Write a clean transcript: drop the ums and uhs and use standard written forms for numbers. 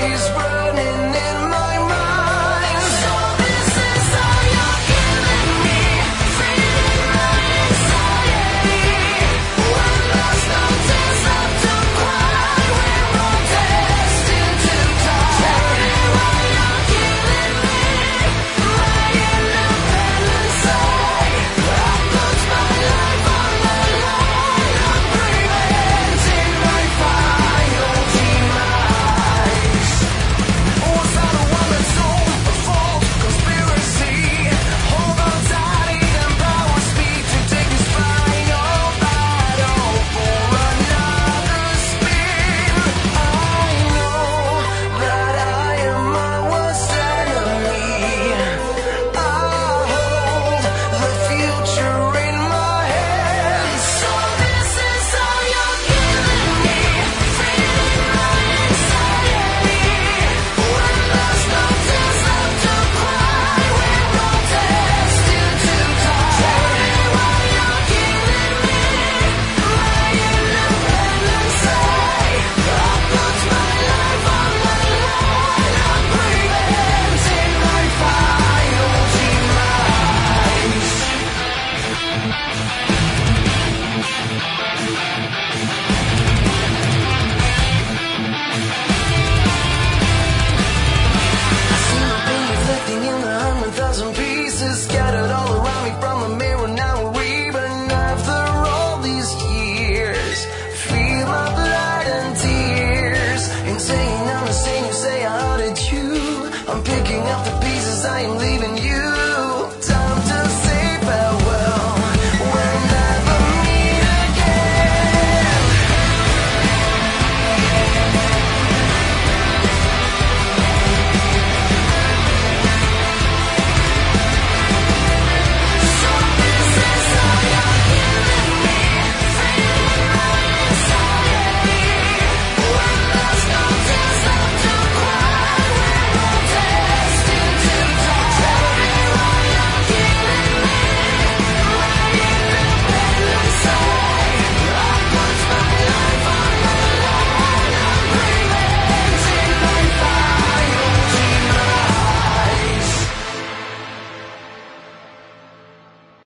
is burning in my mind. So this is all you're giving me, feeding my anxiety. One last no tears left to cry. We're all destined to die. Tell me what you're giving me, my independent side. I put my life on the line. I'm preventing my final demise. Was I the one that sold a false conspiracy? Hold on tight and power speed to take this final battle for another spin. I know that I am my worst enemy. I hold the future in my hands. So this is all you're giving me, feeding my anxiety. One last no tears left to cry. We're all destined to die. Tell me what you're giving me, my independent side. I put my life on the line. I'm preventing my final demise. I see my pain reflecting in 100,000 pieces scattered all around me from the mirror. Now we're even after all these years. Feel my blood and tears. Insane, I'm insane. You say I hearted you. I'm picking up the pieces. I am leaving